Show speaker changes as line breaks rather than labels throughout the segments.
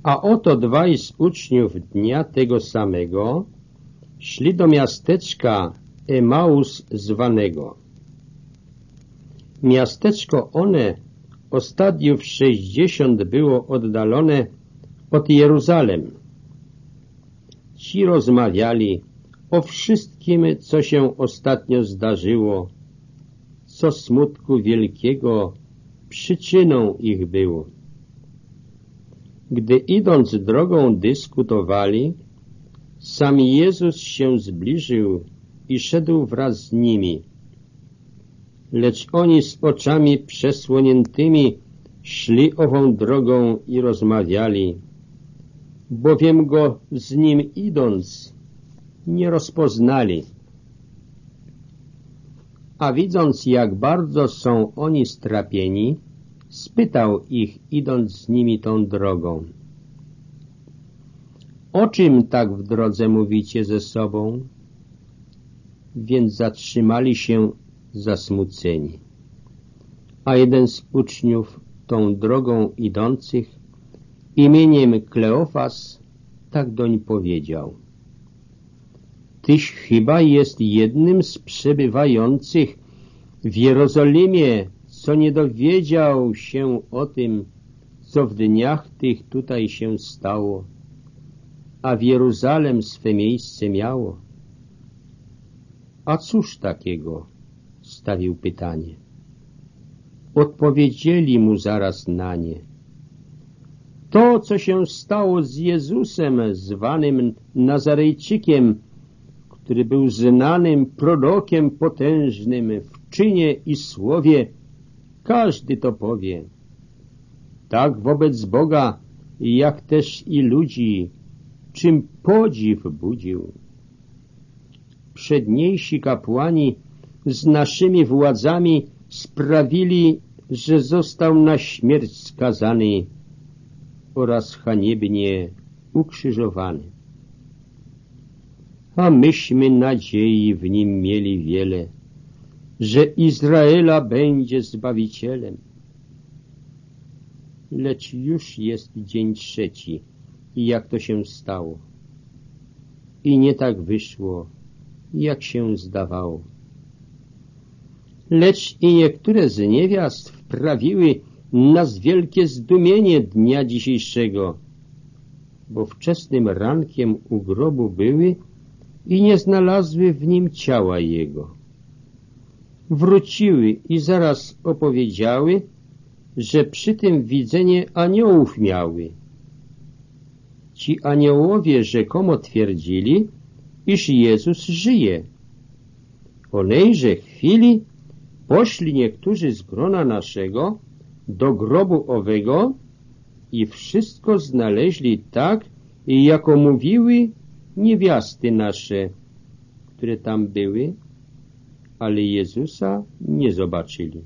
A oto dwaj z uczniów dnia tego samego szli do miasteczka Emaus zwanego. Miasteczko one o stadiów 60 było oddalone od Jeruzalem. Ci rozmawiali o wszystkim, co się ostatnio zdarzyło, co smutku wielkiego przyczyną ich było. Gdy idąc drogą dyskutowali, sam Jezus się zbliżył i szedł wraz z nimi. Lecz oni z oczami przesłoniętymi szli ową drogą i rozmawiali, bowiem go z nim idąc nie rozpoznali. A widząc, jak bardzo są oni strapieni, spytał ich, idąc z nimi tą drogą: o czym tak w drodze mówicie ze sobą? Więc zatrzymali się zasmuceni. A jeden z uczniów tą drogą idących, imieniem Kleofas, tak doń powiedział: tyś chyba jest jednym z przebywających w Jerozolimie, co nie dowiedział się o tym, co w dniach tych tutaj się stało, a w Jeruzalem swe miejsce miało. A cóż takiego? Stawił pytanie. Odpowiedzieli mu zaraz na nie: to, co się stało z Jezusem, zwanym Nazarejczykiem, który był znanym prorokiem potężnym w czynie i słowie, każdy to powie. Tak wobec Boga, jak też i ludzi, czym podziw budził. Przedniejsi kapłani z naszymi władzami sprawili, że został na śmierć skazany oraz haniebnie ukrzyżowany. A myśmy nadziei w nim mieli wiele, że Izraela będzie Zbawicielem. Lecz już jest dzień trzeci, jak to się stało. I nie tak wyszło, jak się zdawało. Lecz i niektóre z niewiast wprawiły nas wielkie zdumienie dnia dzisiejszego, bo wczesnym rankiem u grobu były i nie znalazły w nim ciała jego. Wróciły i zaraz opowiedziały, że przy tym widzenie aniołów miały. Ci aniołowie rzekomo twierdzili, iż Jezus żyje. Onejże chwili poszli niektórzy z grona naszego do grobu owego i wszystko znaleźli tak, jako mówiły niewiasty nasze, które tam były, ale Jezusa nie zobaczyli.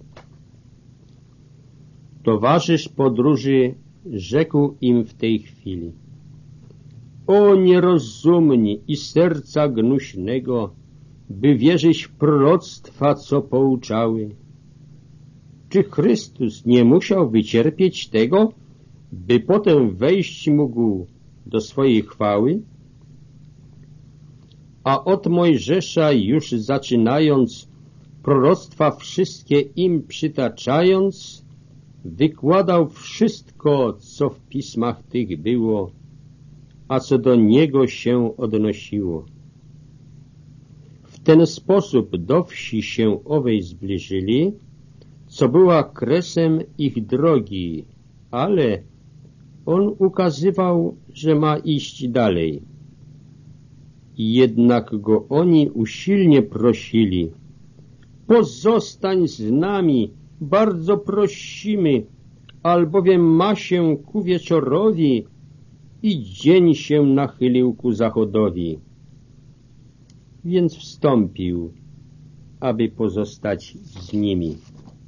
Towarzysz podróży rzekł im w tej chwili: o nierozumni i serca gnuśnego, by wierzyć w proroctwa, co pouczały. Czy Chrystus nie musiał wycierpieć tego, by potem wejść mógł do swojej chwały? A od Mojżesza już zaczynając, proroctwa wszystkie im przytaczając, wykładał wszystko, co w pismach tych było, a co do niego się odnosiło. W ten sposób do wsi się owej zbliżyli, co była kresem ich drogi, ale on ukazywał, że ma iść dalej. Jednak go oni usilnie prosili: pozostań z nami, bardzo prosimy, albowiem ma się ku wieczorowi i dzień się nachylił ku zachodowi. Więc wstąpił, aby pozostać z nimi.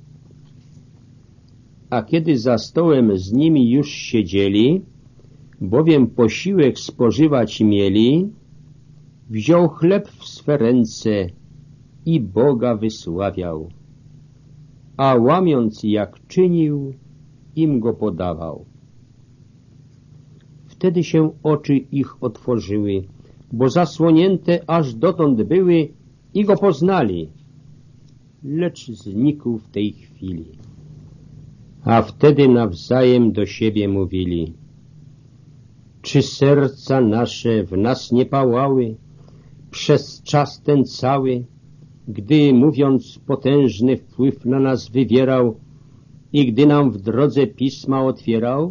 A kiedy za stołem z nimi już siedzieli, bowiem posiłek spożywać mieli, wziął chleb w swe ręce i Boga wysławiał, a łamiąc jak czynił, im go podawał. Wtedy się oczy ich otworzyły, bo zasłonięte aż dotąd były i go poznali, lecz znikł w tej chwili. A wtedy nawzajem do siebie mówili: czy serca nasze w nas nie pałały przez czas ten cały, gdy, mówiąc, potężny wpływ na nas wywierał i gdy nam w drodze pisma otwierał?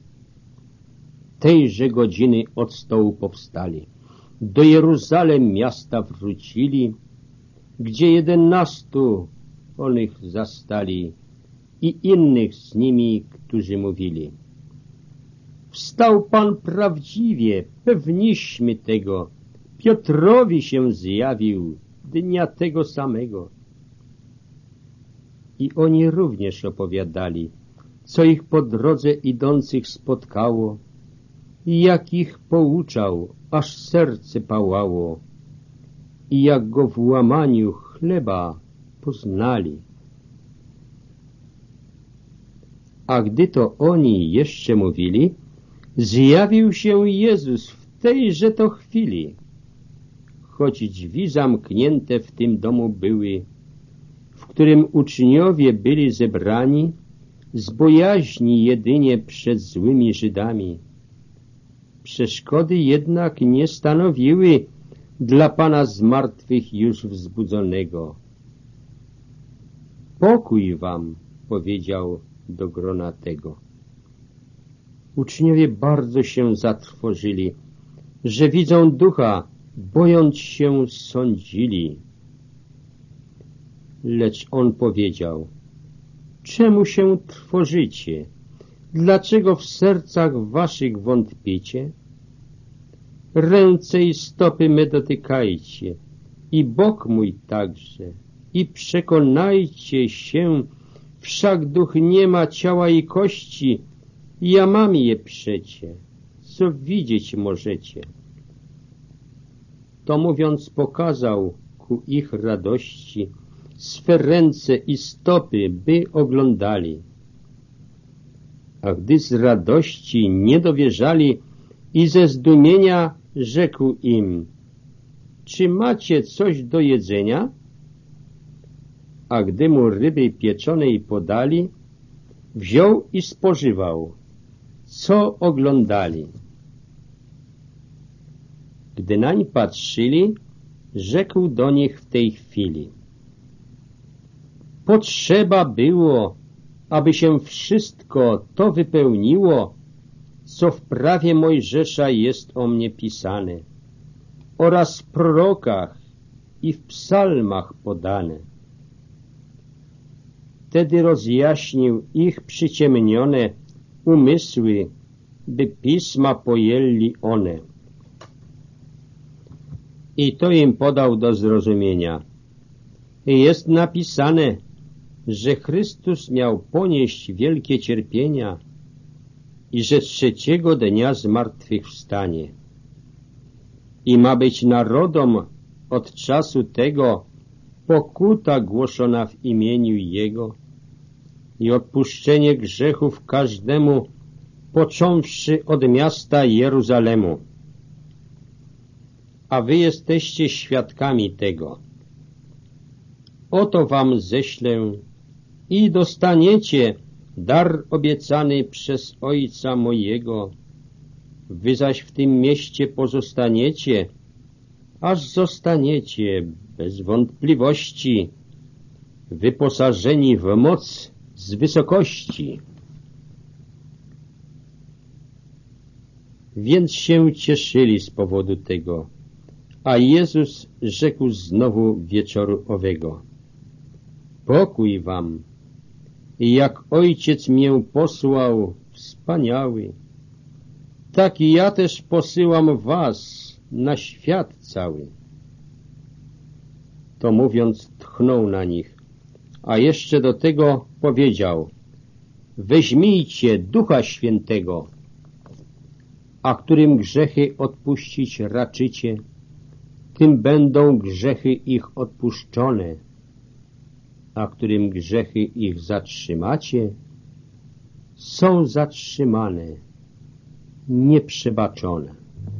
Tejże godziny od stołu powstali, do Jeruzalem miasta wrócili, gdzie 11 onych zastali i innych z nimi, którzy mówili: wstał Pan prawdziwie, pewniśmy tego, Piotrowi się zjawił dnia tego samego. I oni również opowiadali, co ich po drodze idących spotkało i jak ich pouczał, aż serce pałało i jak go w łamaniu chleba poznali. A gdy to oni jeszcze mówili, zjawił się Jezus w tejże to chwili, choć drzwi zamknięte w tym domu były, w którym uczniowie byli zebrani z bojaźni jedynie przed złymi Żydami. Przeszkody jednak nie stanowiły dla Pana z martwych już wzbudzonego. Pokój wam, powiedział do grona tego. Uczniowie bardzo się zatrwożyli, że widzą ducha, bojąc się sądzili. Lecz on powiedział: czemu się trwożycie? Dlaczego w sercach waszych wątpicie? Ręce i stopy me dotykajcie, i bok mój także, i przekonajcie się, wszak duch nie ma ciała i kości, ja mam je przecie, co widzieć możecie. To mówiąc pokazał ku ich radości swe ręce i stopy, by oglądali. A gdy z radości nie dowierzali i ze zdumienia, rzekł im: czy macie coś do jedzenia? A gdy mu ryby pieczonej podali, wziął i spożywał, co oglądali. Gdy nań patrzyli, rzekł do nich w tej chwili: potrzeba było, aby się wszystko to wypełniło, co w prawie Mojżesza jest o mnie pisane, oraz w prorokach i w psalmach podane. Wtedy rozjaśnił ich przyciemnione umysły, by pisma pojęli one. I to im podał do zrozumienia. Jest napisane, że Chrystus miał ponieść wielkie cierpienia i że 3. dnia zmartwychwstanie. I ma być narodom od czasu tego pokuta głoszona w imieniu Jego i odpuszczenie grzechów każdemu, począwszy od miasta Jeruzalemu. A wy jesteście świadkami tego. Oto wam ześlę i dostaniecie dar obiecany przez Ojca mojego. Wy zaś w tym mieście pozostaniecie, aż zostaniecie bez wątpliwości wyposażeni w moc z wysokości. Więc się cieszyli z powodu tego. A Jezus rzekł znowu wieczoru owego: pokój wam, i jak Ojciec mię posłał wspaniały, tak i ja też posyłam was na świat cały. To mówiąc tchnął na nich, a jeszcze do tego powiedział: weźmijcie Ducha Świętego, a którym grzechy odpuścić raczycie, tym będą grzechy ich odpuszczone, a którym grzechy ich zatrzymacie, są zatrzymane. nieprzebaczone.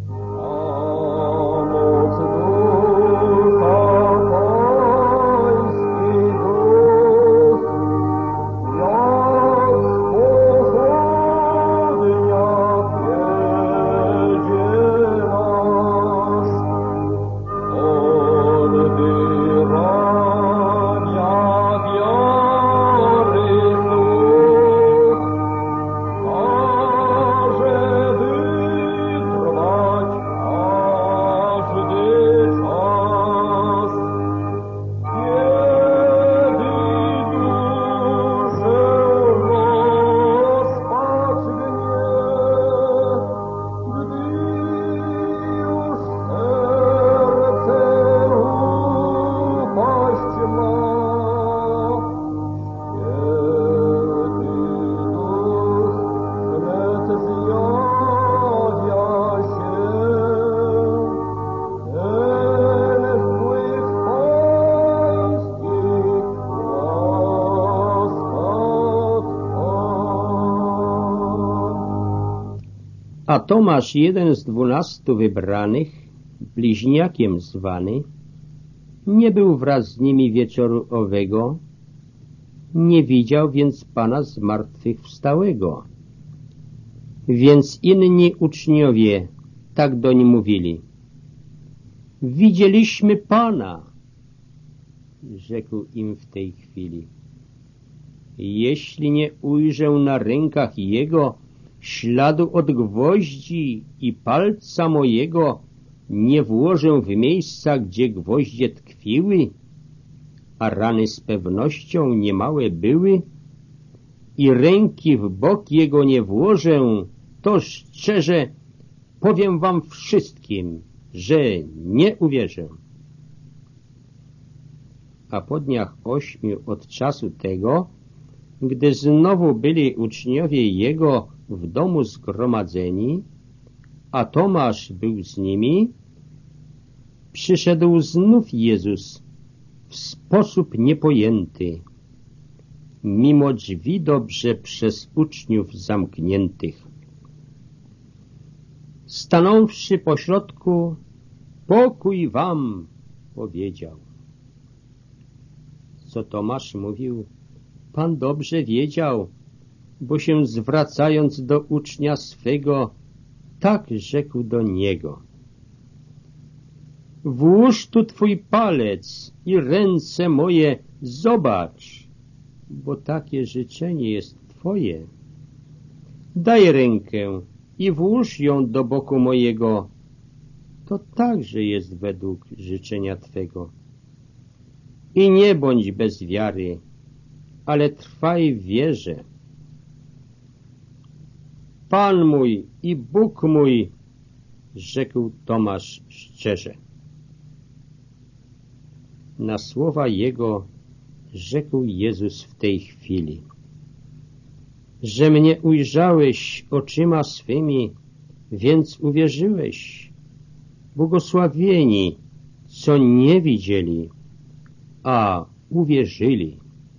A Tomasz, jeden z 12 wybranych, bliźniakiem zwany, nie był wraz z nimi wieczoru owego, nie widział więc Pana zmartwychwstałego. Więc inni uczniowie tak doń mówili: widzieliśmy Pana. Rzekł im w tej chwili: jeśli nie ujrzę na rękach Jego śladu od gwoździ i palca mojego nie włożę w miejsca, gdzie gwoździe tkwiły, a rany z pewnością niemałe były, i ręki w bok Jego nie włożę, to szczerze powiem wam wszystkim, że nie uwierzę. A po dniach 8 od czasu tego, gdy znowu byli uczniowie Jego w domu zgromadzeni, a Tomasz był z nimi, przyszedł znów Jezus w sposób niepojęty, mimo drzwi dobrze przez uczniów zamkniętych. Stanąwszy pośrodku, pokój wam, powiedział. Co Tomasz mówił, Pan dobrze wiedział, bo się zwracając do ucznia swego, tak rzekł do niego: włóż tu twój palec i ręce moje zobacz, bo takie życzenie jest twoje. Daj rękę i włóż ją do boku mojego, to także jest według życzenia twego. I nie bądź bez wiary, ale trwaj w wierze. Pan mój i Bóg mój, rzekł Tomasz szczerze. Na słowa Jego rzekł Jezus w tej chwili: że mnie ujrzałeś oczyma swymi, więc uwierzyłeś. Błogosławieni, co nie widzieli, a uwierzyli.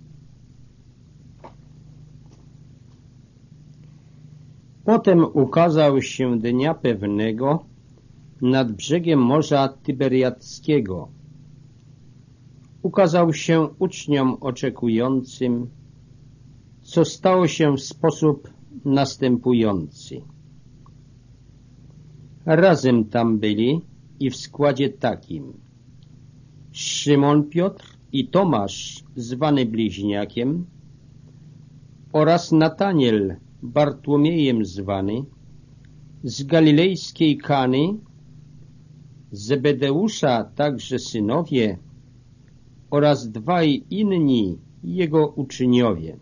Potem ukazał się dnia pewnego nad brzegiem Morza Tyberiackiego. Ukazał się uczniom oczekującym, co stało się w sposób następujący. Razem tam byli i w składzie takim: Szymon Piotr i Tomasz, zwany bliźniakiem, oraz Nataniel, Bartłomiejem zwany, z galilejskiej Kany, Zebedeusza także synowie oraz dwaj inni jego uczniowie.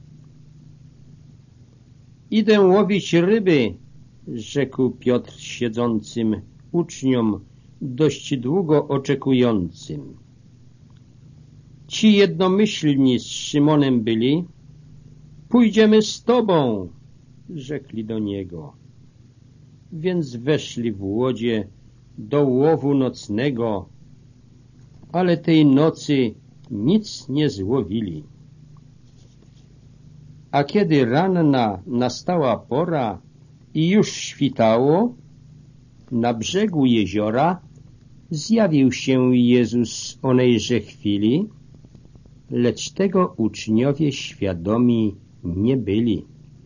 Idę łowić ryby, rzekł Piotr siedzącym uczniom, dość długo oczekującym. Ci jednomyślni z Szymonem byli: pójdziemy z tobą, rzekli do niego. Więc weszli w łodzie do łowu nocnego, ale tej nocy nic nie złowili. A kiedy ranna nastała pora, I już świtało, na brzegu jeziora zjawił się Jezus onejże chwili, lecz tego uczniowie świadomi nie byli.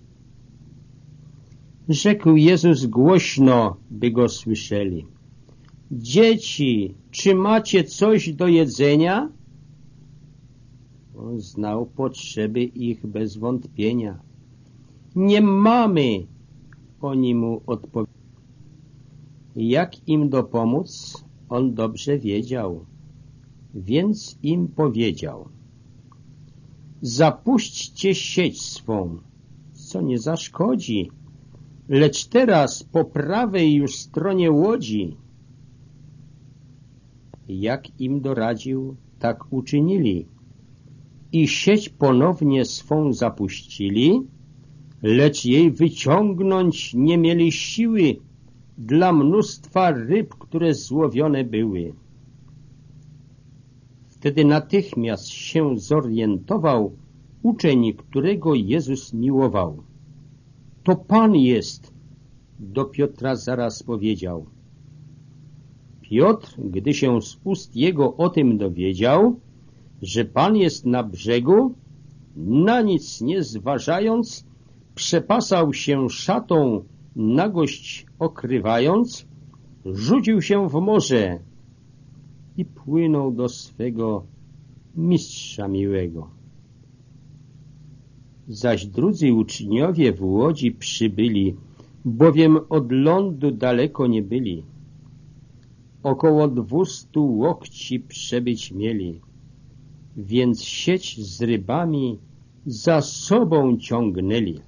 Rzekł Jezus głośno, by go słyszeli: dzieci, czy macie coś do jedzenia? On znał potrzeby ich bez wątpienia. Nie mamy, oni mu odpowiedzieli. Jak im dopomóc, on dobrze wiedział, więc im powiedział: zapuśćcie sieć swą, co nie zaszkodzi, lecz teraz po prawej już stronie łodzi. Jak im doradził, tak uczynili i sieć ponownie swą zapuścili, lecz jej wyciągnąć nie mieli siły dla mnóstwa ryb, które złowione były. Wtedy natychmiast się zorientował uczeń, którego Jezus miłował. To Pan jest, do Piotra zaraz powiedział. Piotr, gdy się z ust jego o tym dowiedział, że Pan jest na brzegu, na nic nie zważając, przepasał się szatą, nagość okrywając, rzucił się w morze i płynął do swego mistrza miłego. Zaś drudzy uczniowie w łodzi przybyli, bowiem od lądu daleko nie byli. Około 200 łokci przebyć mieli, więc sieć z rybami za sobą ciągnęli.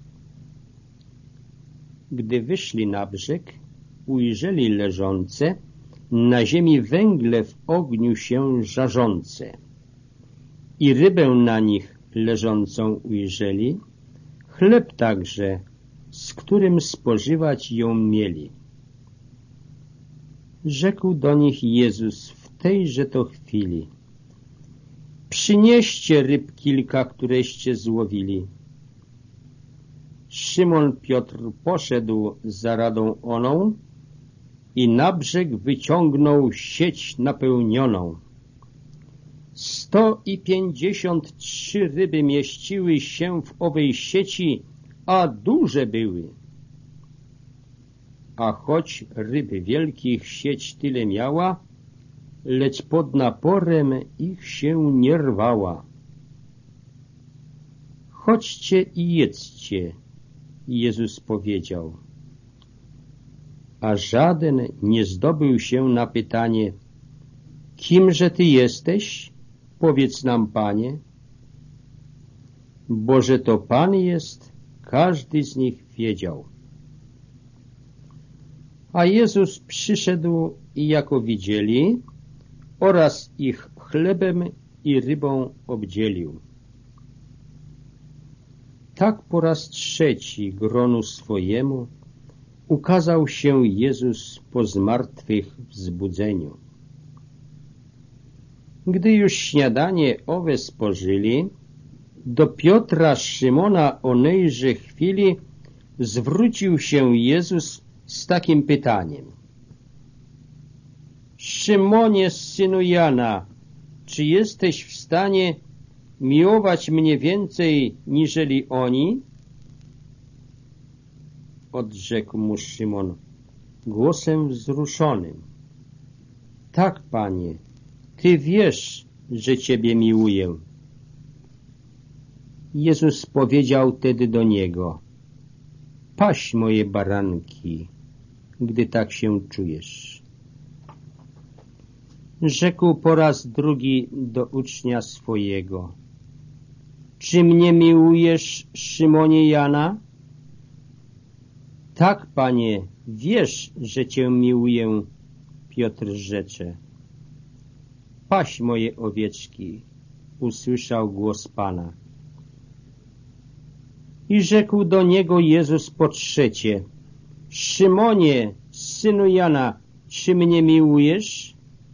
Gdy wyszli na brzeg, ujrzeli leżące na ziemi węgle w ogniu się żarzące i rybę na nich leżącą ujrzeli, chleb także, z którym spożywać ją mieli. Rzekł do nich Jezus w tejże to chwili: przynieście ryb kilka, któreście złowili. Szymon Piotr poszedł za radą oną i na brzeg wyciągnął sieć napełnioną. 153 ryby mieściły się w owej sieci, a duże były. A choć ryb wielkich sieć tyle miała, lecz pod naporem ich się nie rwała. Chodźcie i jedzcie, Jezus powiedział. A żaden nie zdobył się na pytanie: kimże Ty jesteś? Powiedz nam, Panie. Bo że to Pan jest, każdy z nich wiedział. A Jezus przyszedł i jako widzieli, oraz ich chlebem i rybą obdzielił. Tak po raz trzeci gronu swojemu ukazał się Jezus po zmartwychwzbudzeniu. Gdy już śniadanie owe spożyli, do Piotra, Szymona onejże chwili zwrócił się Jezus z takim pytaniem: Szymonie, synu Jana, czy jesteś w stanie miłować mnie więcej niżeli oni? Odrzekł mu Szymon głosem wzruszonym: tak, Panie, Ty wiesz, że Ciebie miłuję. Jezus powiedział tedy do niego: paś moje baranki, gdy tak się czujesz. Rzekł po raz drugi do ucznia swojego: czy mnie miłujesz, Szymonie Jana? Tak, Panie, wiesz, że Cię miłuję, Piotr rzecze. Paś moje owieczki, usłyszał głos Pana. I rzekł do niego Jezus po trzecie: Szymonie, synu Jana, czy mnie miłujesz?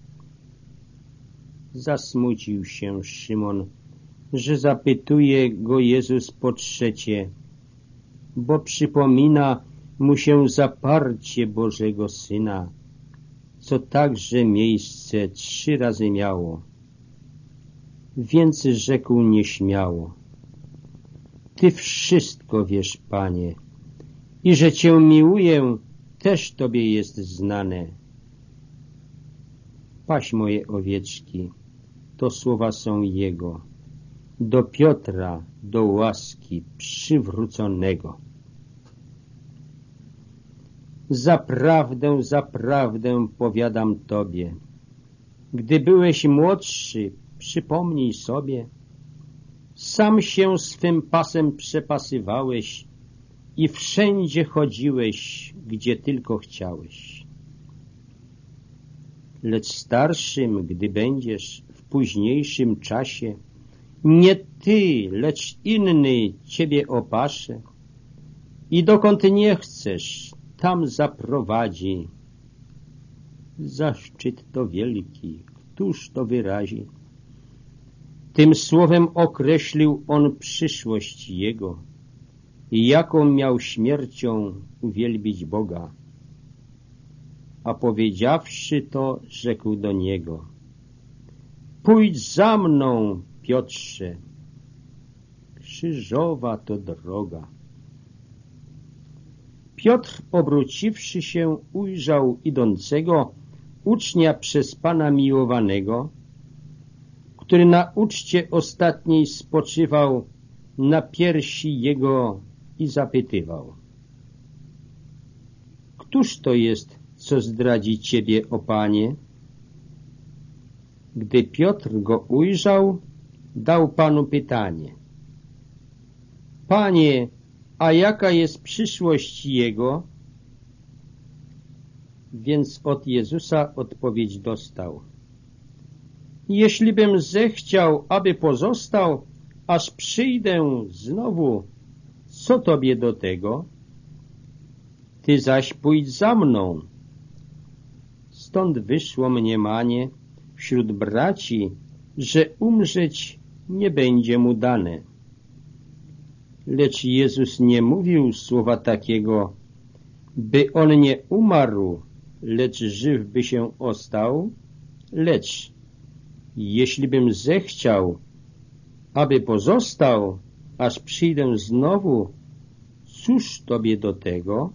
Zasmucił się Szymon, że zapytuje go Jezus po trzecie, bo przypomina, mu się zaparcie Bożego Syna, co także miejsce 3 razy miało. Więc rzekł nieśmiało: Ty wszystko wiesz, Panie, i że Cię miłuję, też Tobie jest znane. Paś moje owieczki, to słowa są Jego, do Piotra, do łaski przywróconego. Zaprawdę, zaprawdę powiadam Tobie, gdy byłeś młodszy, przypomnij sobie, sam się swym pasem przepasywałeś i wszędzie chodziłeś, gdzie tylko chciałeś. Lecz starszym, gdy będziesz w późniejszym czasie, nie ty, lecz inny ciebie opasze i dokąd nie chcesz, tam zaprowadzi. Zaszczyt to wielki, któż to wyrazi? Tym słowem określił on przyszłość jego i jaką miał śmiercią uwielbić Boga. A powiedziawszy to, rzekł do niego: Pójdź za mną, Piotrze, krzyżowa to droga. Piotr, obróciwszy się, ujrzał idącego ucznia przez Pana miłowanego, który na uczcie ostatniej spoczywał na piersi jego i zapytywał: Któż to jest, co zdradzi Ciebie, o Panie? Gdy Piotr go ujrzał, dał Panu pytanie: Panie, a jaka jest przyszłość jego? Więc od Jezusa odpowiedź dostał: Jeślibym zechciał, aby pozostał, aż przyjdę znowu, co Tobie do tego? Ty zaś pójdź za mną. Stąd wyszło mniemanie wśród braci, że umrzeć nie będzie mu dane. Lecz Jezus nie mówił słowa takiego, by on nie umarł, lecz żyw by się ostał, lecz jeślibym zechciał, aby pozostał, aż przyjdę znowu, cóż Tobie do tego?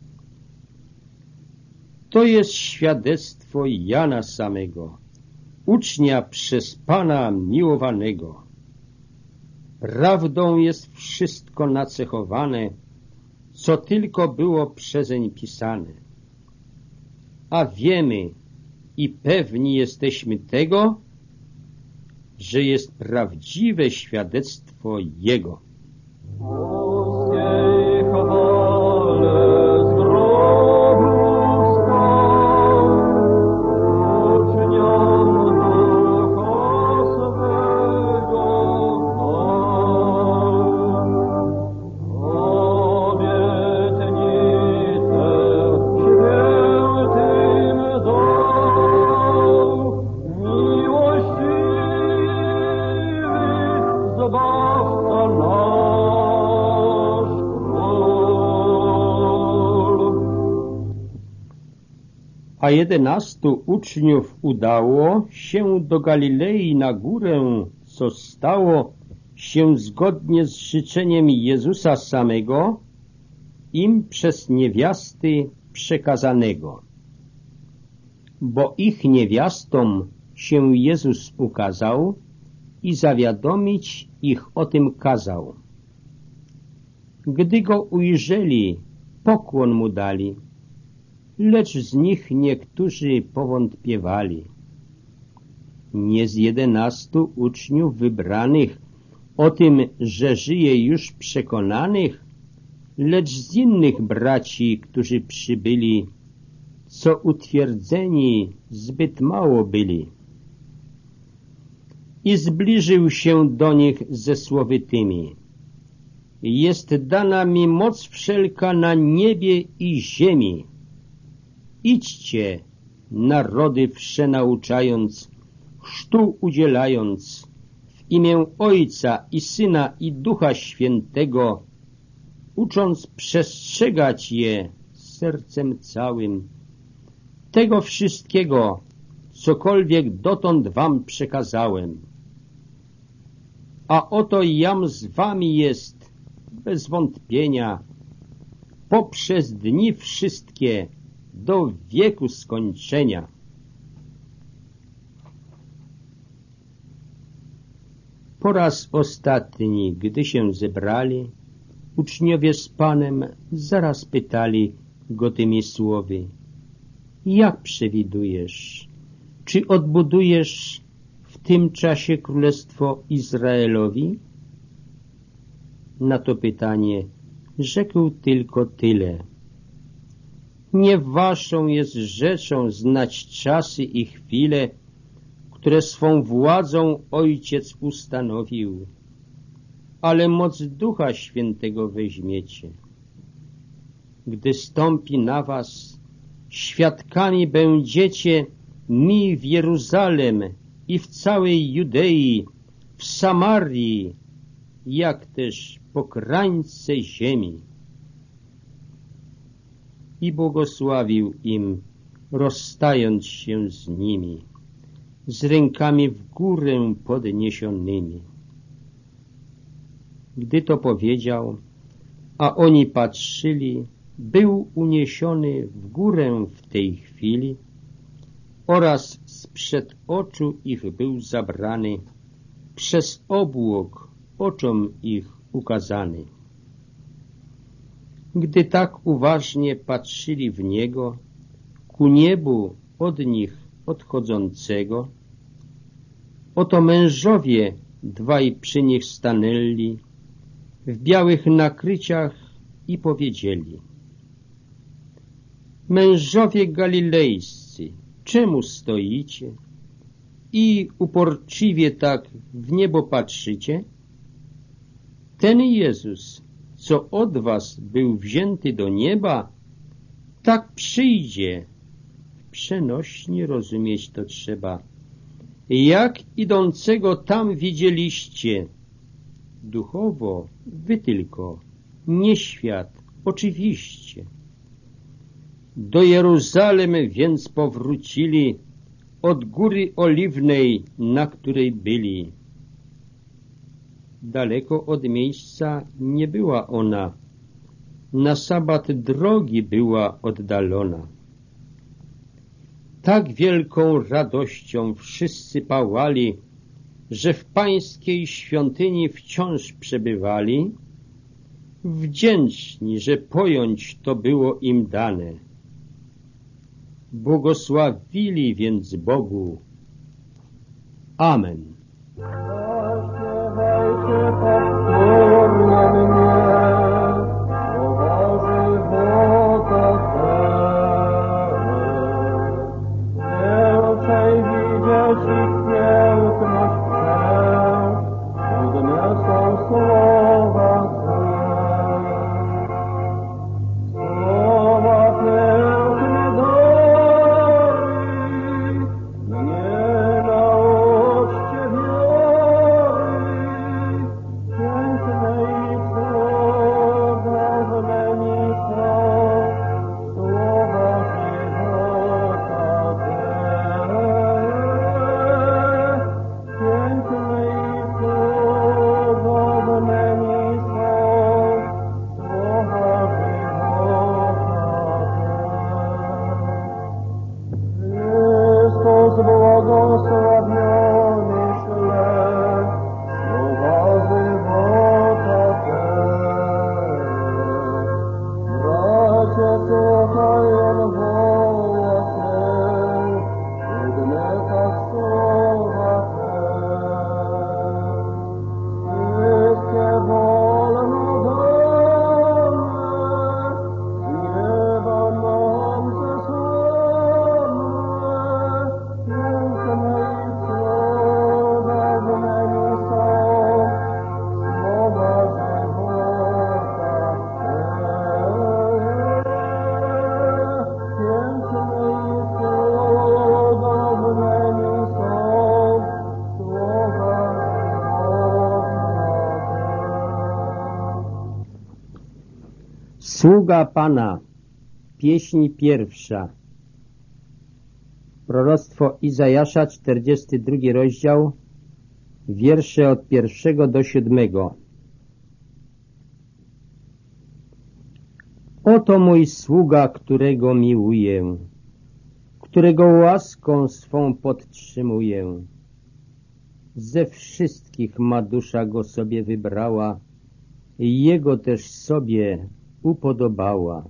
To jest świadectwo Jana samego, ucznia przez Pana miłowanego. Prawdą jest wszystko nacechowane, co tylko było przezeń pisane. A wiemy i pewni jesteśmy tego, że jest prawdziwe świadectwo Jego. A 11 uczniów udało się do Galilei na górę, co stało się zgodnie z życzeniem Jezusa samego, im przez niewiasty przekazanego. Bo ich niewiastom się Jezus ukazał i zawiadomić ich o tym kazał. Gdy go ujrzeli, pokłon mu dali, lecz z nich niektórzy powątpiewali. Nie z 11 uczniów wybranych o tym, że żyje już przekonanych, lecz z innych braci, którzy przybyli, co utwierdzeni zbyt mało byli. I zbliżył się do nich ze słowy tymi: Jest dana mi moc wszelka na niebie i ziemi. Idźcie, narody wsze nauczając, chrztu udzielając, w imię Ojca i Syna i Ducha Świętego ucząc przestrzegać je sercem całym, tego wszystkiego, cokolwiek dotąd wam przekazałem. A oto jam z wami jest, bez wątpienia, poprzez dni wszystkie, do wieku skończenia. Po raz ostatni, gdy się zebrali, uczniowie z Panem zaraz pytali go tymi słowy: jak przewidujesz? Czy odbudujesz w tym czasie królestwo Izraelowi? Na to pytanie rzekł tylko tyle: nie waszą jest rzeczą znać czasy i chwile, które swą władzą Ojciec ustanowił, ale moc Ducha Świętego weźmiecie. Gdy stąpi na was, świadkami będziecie mi w Jeruzalem i w całej Judei, w Samarii, jak też po krańce ziemi. I błogosławił im, rozstając się z nimi, z rękami w górę podniesionymi. Gdy to powiedział, a oni patrzyli, był uniesiony w górę w tej chwili oraz sprzed oczu ich był zabrany, przez obłok oczom ich ukazany. Gdy tak uważnie patrzyli w Niego, ku niebu od nich odchodzącego, oto mężowie dwaj przy nich stanęli w białych nakryciach i powiedzieli: mężowie galilejscy, czemu stoicie i uporczywie tak w niebo patrzycie? Ten Jezus, co od was był wzięty do nieba, tak przyjdzie. W przenośni rozumieć to trzeba. Jak idącego tam widzieliście, duchowo wy tylko, nie świat, oczywiście. Do Jeruzalem więc powrócili od Góry Oliwnej, na której byli. Daleko od miejsca nie była ona, na sabat drogi była oddalona. Tak wielką radością wszyscy pałali, że w Pańskiej świątyni wciąż przebywali, wdzięczni, że pojąć to było im dane. Błogosławili więc Bogu. Amen.
Mnie na oście
Sługa Pana, pieśń pierwsza. Proroctwo Izajasza, 42 rozdział, wiersze od 1 do 7. Oto mój sługa, którego miłuję, którego łaską swą podtrzymuję. Ze wszystkich ma dusza go sobie wybrała, jego też sobie upodobała.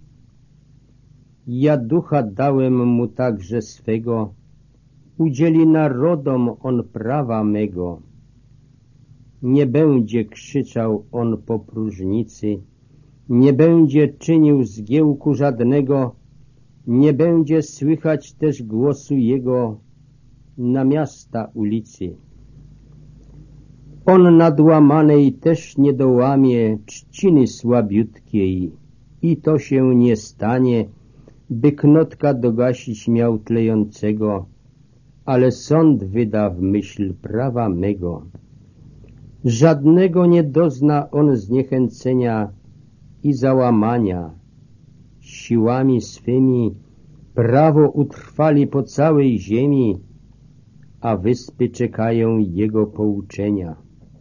Ja ducha dałem mu także swego, udzieli narodom on prawa mego. Nie będzie krzyczał on po próżnicy, nie będzie czynił zgiełku żadnego, nie będzie słychać też głosu jego na miasta ulicy. On nadłamanej też nie dołamie trzciny słabiutkiej i to się nie stanie, by knotka dogasić miał tlejącego, ale sąd wyda w myśl prawa mego. Żadnego nie dozna on zniechęcenia i załamania. Siłami swymi prawo utrwali po całej ziemi, a wyspy czekają jego pouczenia.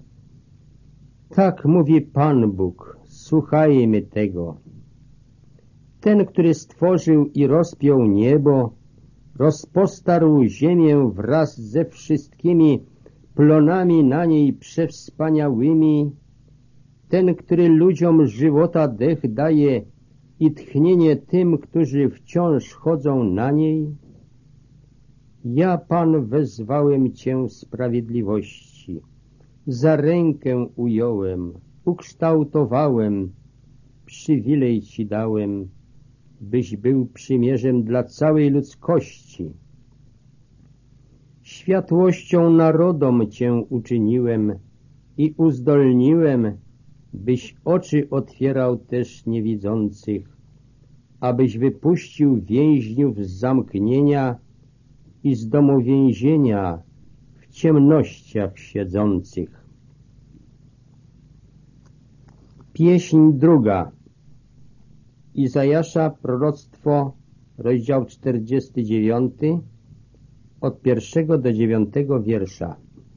Tak mówi Pan Bóg, słuchajmy tego. Ten, który stworzył i rozpiął niebo, rozpostarł ziemię wraz ze wszystkimi plonami na niej przewspaniałymi, ten, który ludziom żywota dech daje i tchnienie tym, którzy wciąż chodzą na niej. Ja, Pan, wezwałem Cię sprawiedliwości, za rękę ująłem, ukształtowałem, przywilej Ci dałem, byś był przymierzem dla całej ludzkości. Światłością narodom Cię uczyniłem i uzdolniłem, byś oczy otwierał też niewidzących, abyś wypuścił więźniów z zamknienia i z domu więzienia w ciemnościach siedzących. Pieśń druga. Izajasza, proroctwo, rozdział 49, od 1 do 9 wiersza.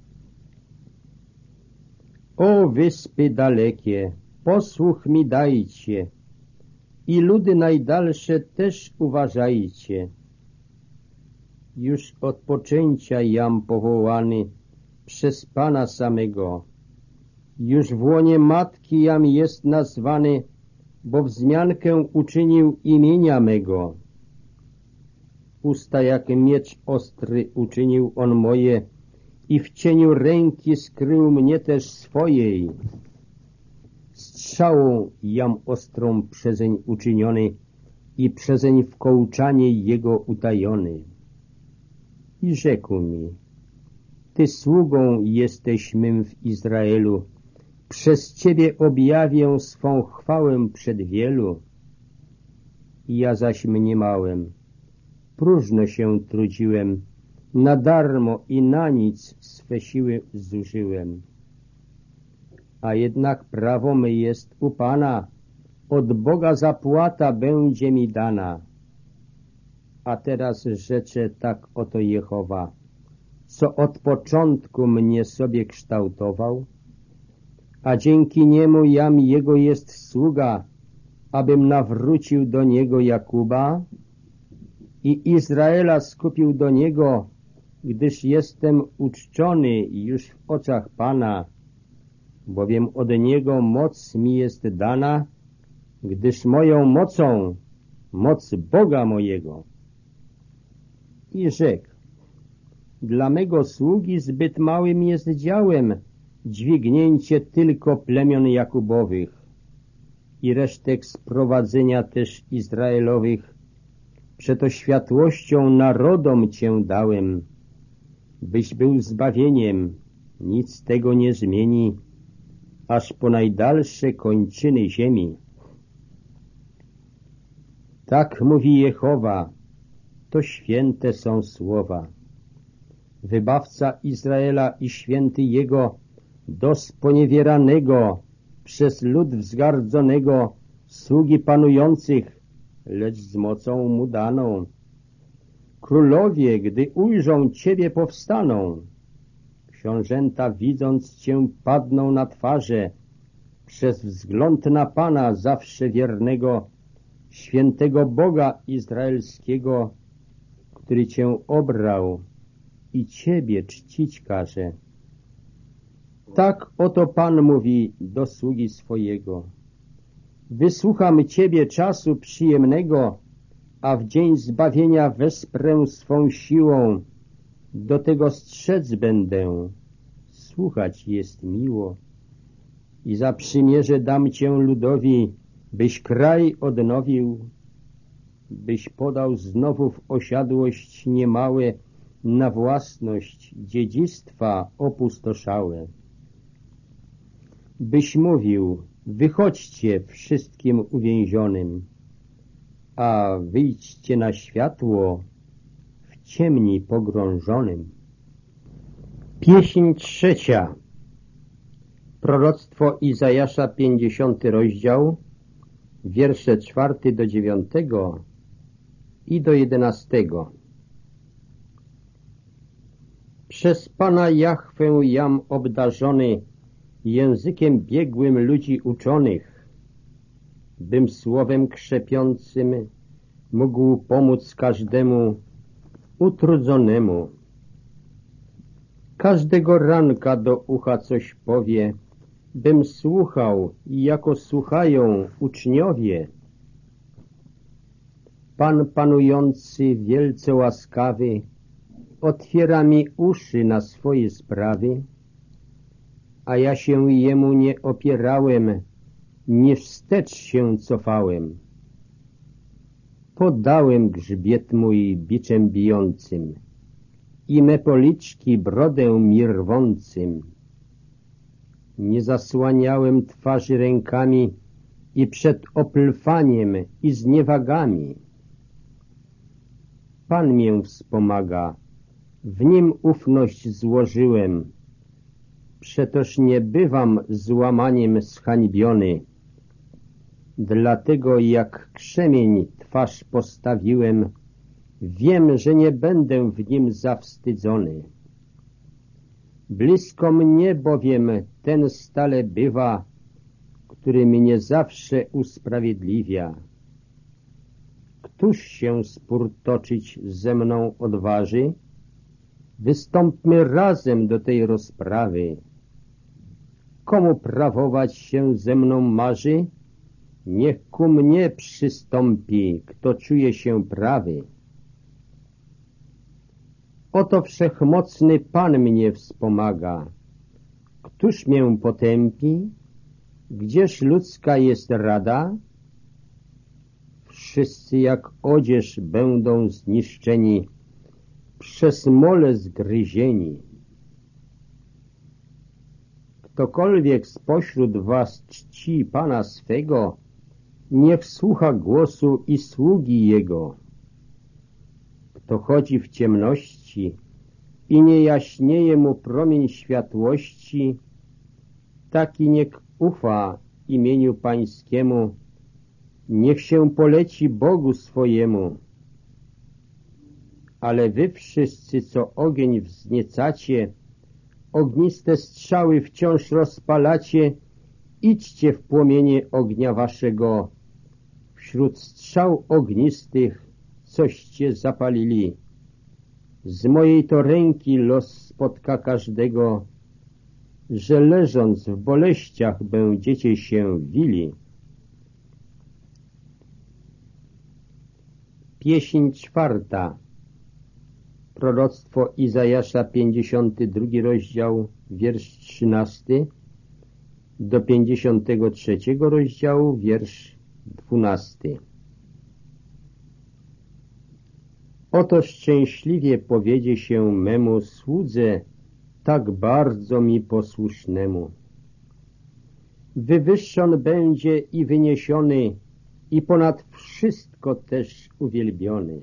O wyspy dalekie, posłuch mi dajcie, i ludy najdalsze też uważajcie. Już od poczęcia jam powołany przez Pana samego, już w łonie matki jam jest nazwany, bo wzmiankę uczynił imienia mego. Usta jak miecz ostry uczynił on moje i w cieniu ręki skrył mnie też swojej. Strzałą jam ostrą przezeń uczyniony i przezeń w kołczanie jego utajony. I rzekł mi, Ty sługą jesteś mym w Izraelu, przez Ciebie objawię swą chwałę przed wielu. Ja zaś mniemałem, próżno się trudziłem, na darmo i na nic swe siły zużyłem. A jednak prawo me jest u Pana, od Boga zapłata będzie mi dana. A teraz rzeczę tak oto Jehowa, co od początku mnie sobie kształtował, a dzięki niemu jam jego jest sługa, abym nawrócił do niego Jakuba i Izraela skupił do niego, gdyż jestem uczczony już w oczach Pana, bowiem od niego moc mi jest dana, gdyż moją mocą moc Boga mojego. I rzekł, dla mego sługi zbyt małym jest działem dźwignięcie tylko plemion Jakubowych i resztek sprowadzenia też Izraelowych. Przeto światłością narodom Cię dałem, byś był zbawieniem, nic tego nie zmieni, aż po najdalsze kończyny ziemi. Tak mówi Jehowa, to święte są słowa. Wybawca Izraela i święty Jego, do sponiewieranego, przez lud wzgardzonego, sługi panujących, lecz z mocą mu daną. Królowie, gdy ujrzą Ciebie, powstaną. Książęta, widząc Cię, padną na twarze, przez wzgląd na Pana zawsze wiernego, świętego Boga Izraelskiego, który Cię obrał i Ciebie czcić każe. Tak oto Pan mówi do sługi swojego. Wysłucham Ciebie czasu przyjemnego, a w dzień zbawienia wesprę swą siłą. Do tego strzec będę, słuchać jest miło. I za przymierze dam Cię ludowi, byś kraj odnowił, byś podał znowu w osiadłość niemałe, na własność dziedzictwa opustoszałe. Byś mówił, wychodźcie wszystkim uwięzionym, a wyjdźcie na światło w ciemni pogrążonym. Pieśń trzecia. Proroctwo Izajasza, 50 rozdział, wiersze 4 do 9 i do 11. Przez Pana Jahwę jam obdarzony, językiem biegłym ludzi uczonych, bym słowem krzepiącym mógł pomóc każdemu utrudzonemu. Każdego ranka do ucha coś powie, bym słuchał, jako słuchają uczniowie. Pan panujący, wielce łaskawy, otwiera mi uszy na swoje sprawy, a ja się jemu nie opierałem, nie wstecz się cofałem. Podałem grzbiet mój biczem bijącym i me policzki brodę mi rwącym. Nie zasłaniałem twarzy rękami i przed oplfaniem i zniewagami. Pan mię wspomaga, w nim ufność złożyłem, przetoż nie bywam złamaniem zhańbiony. Dlatego jak krzemień twarz postawiłem, wiem, że nie będę w nim zawstydzony. Blisko mnie bowiem ten stale bywa, który mnie zawsze usprawiedliwia. Któż się spór toczyć ze mną odważy? Wystąpmy razem do tej rozprawy. Komu prawować się ze mną marzy? Niech ku mnie przystąpi, kto czuje się prawy. Oto wszechmocny Pan mnie wspomaga. Któż mię potępi? Gdzież ludzka jest rada? Wszyscy jak odzież będą zniszczeni, przez mole zgryzieni. Ktokolwiek spośród was czci Pana swego, niech słucha głosu i sługi Jego. Kto chodzi w ciemności i nie jaśnieje mu promień światłości, taki niech ufa imieniu Pańskiemu, niech się poleci Bogu swojemu. Ale wy wszyscy, co ogień wzniecacie, ogniste strzały wciąż rozpalacie, idźcie w płomienie ognia waszego. Wśród strzał ognistych coście zapalili. Z mojej to ręki los spotka każdego, że leżąc w boleściach będziecie się wili. Pieśń czwarta. Proroctwo Izajasza, 52 rozdział, wiersz 13 do 53 rozdziału, wiersz 12. Oto szczęśliwie powiedzie się memu słudze, tak bardzo mi posłusznemu. Wywyższony będzie i wyniesiony, i ponad wszystko też uwielbiony.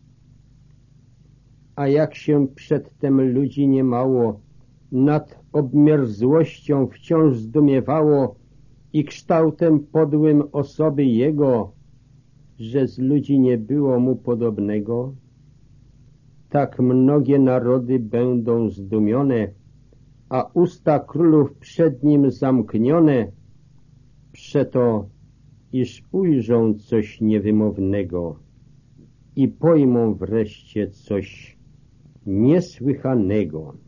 A jak się przedtem ludzi niemało nad obmierzłością wciąż zdumiewało i kształtem podłym osoby Jego, że z ludzi nie było Mu podobnego, tak mnogie narody będą zdumione, a usta królów przed Nim zamknione, przeto, iż ujrzą coś niewymownego i pojmą wreszcie coś niesłychanego.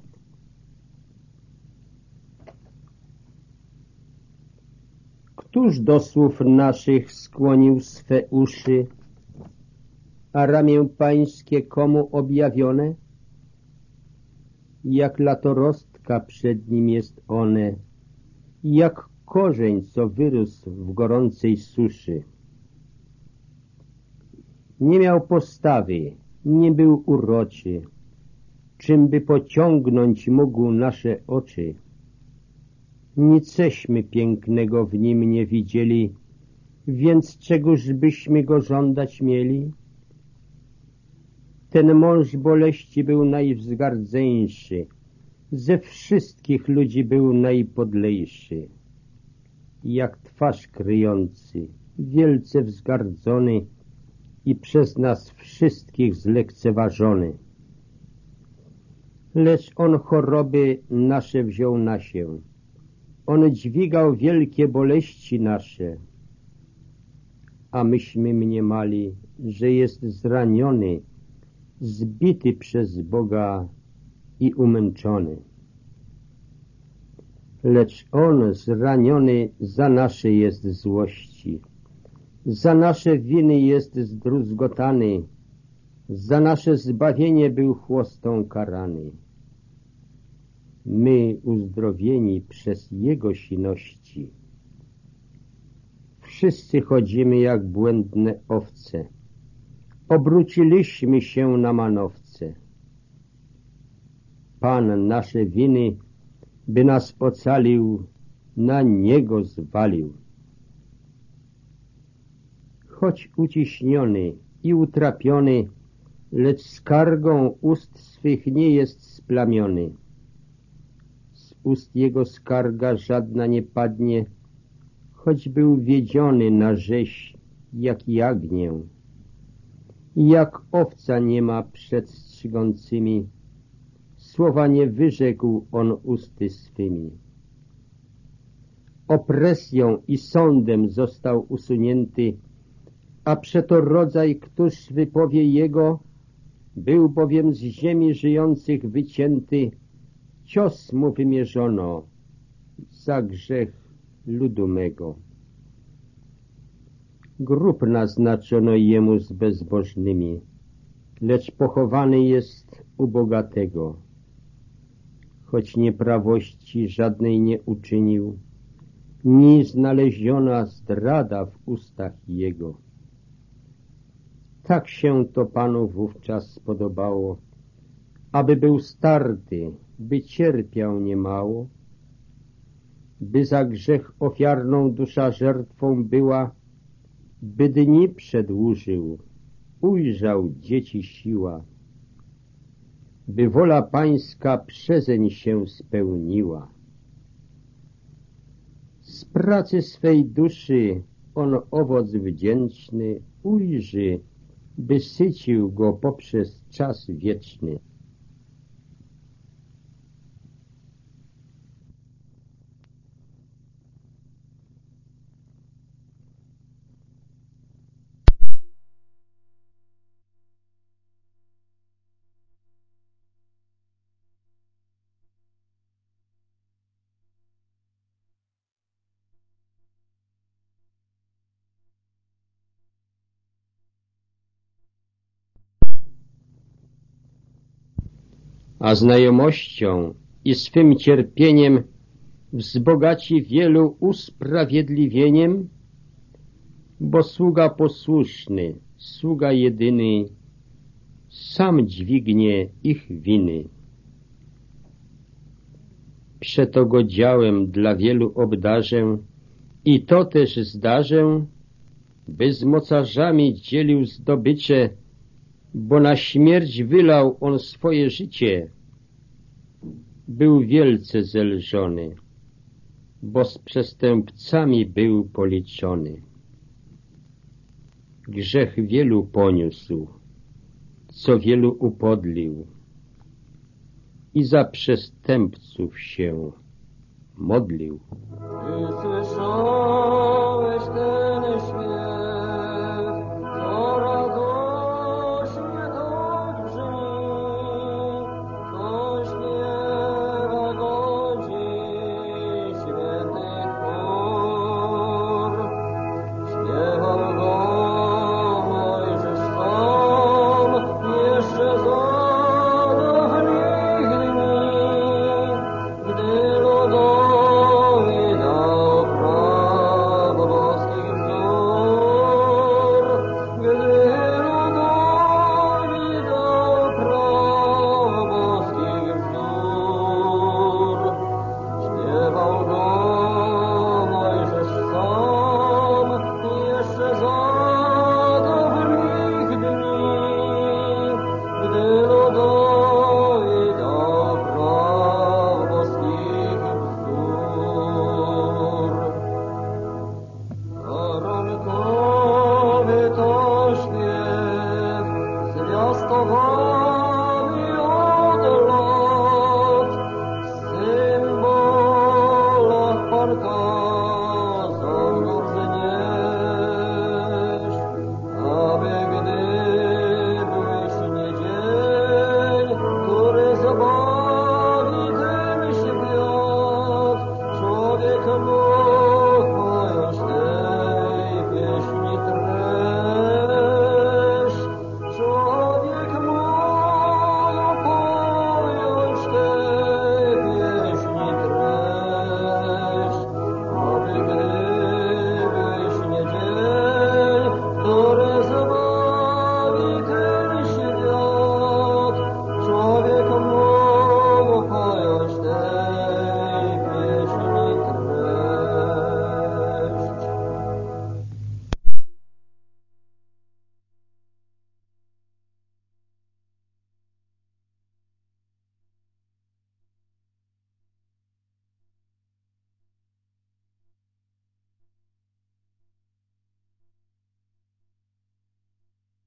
Któż do słów naszych skłonił swe uszy, a ramię pańskie komu objawione? Jak latorostka przed nim jest one, jak korzeń, co wyrósł w gorącej suszy. Nie miał postawy, nie był uroczy, czym by pociągnąć mógł nasze oczy. Niceśmy pięknego w nim nie widzieli, więc czegoż byśmy go żądać mieli? Ten mąż boleści był najwzgardzeńszy, ze wszystkich ludzi był najpodlejszy. Jak twarz kryjący, wielce wzgardzony i przez nas wszystkich zlekceważony. Lecz on choroby nasze wziął na się, on dźwigał wielkie boleści nasze, a myśmy mniemali, że jest zraniony, zbity przez Boga i umęczony. Lecz on zraniony za nasze jest złości, za nasze winy jest zdruzgotany, za nasze zbawienie był chłostą karany. My uzdrowieni przez Jego siności, wszyscy chodzimy jak błędne owce, obróciliśmy się na manowce. Pan nasze winy, by nas ocalił, na Niego zwalił. Choć uciśniony i utrapiony, lecz skargą ust swych nie jest splamiony. Z ust Jego skarga żadna nie padnie, choć był wiedziony na rzeź jak jagnię. Jak owca nie ma przed strzygącymi, słowa nie wyrzekł on usty swymi. Opresją i sądem został usunięty, a przeto rodzaj, któż wypowie Jego, był bowiem z ziemi żyjących wycięty, cios mu wymierzono za grzech ludu mego. Grób naznaczono Jemu z bezbożnymi, lecz pochowany jest u bogatego. Choć nieprawości żadnej nie uczynił, ni znaleziona zdrada w ustach Jego. Tak się to Panu wówczas spodobało, aby był starty, by cierpiał niemało, by za grzech ofiarną dusza żertwą była, by dni przedłużył, ujrzał dzieci siła, by wola Pańska przezeń się spełniła. Z pracy swej duszy on owoc wdzięczny ujrzy, by sycił go poprzez czas wieczny. A znajomością i swym cierpieniem wzbogaci wielu usprawiedliwieniem, bo sługa posłuszny, sługa jedyny, sam dźwignie ich winy. Przeto go działem dla wielu obdarzę i to też zdarzę, by z mocarzami dzielił zdobycze, bo na śmierć wylał on swoje życie. Był wielce zelżony, bo z przestępcami był policzony. Grzech wielu poniósł, co wielu upodlił i za przestępców się modlił.